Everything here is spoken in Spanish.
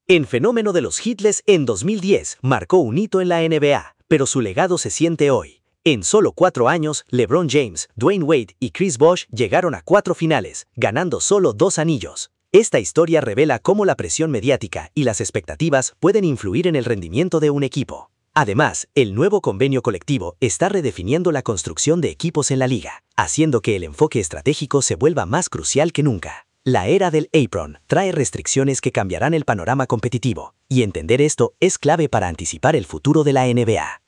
El fenómeno de los Hitless en 2010 marcó un hito en la NBA, pero su legado se siente hoy. En solo 4 años, LeBron James, Dwayne Wade y Chris Bosh llegaron a 4 finales, ganando solo 2 anillos. Esta historia revela cómo la presión mediática y las expectativas pueden influir en el rendimiento de un equipo. Además, el nuevo convenio colectivo está redefiniendo la construcción de equipos en la liga, haciendo que el enfoque estratégico se vuelva más crucial que nunca. La era del Apron trae restricciones que cambiarán el panorama competitivo, y entender esto es clave para anticipar el futuro de la NBA.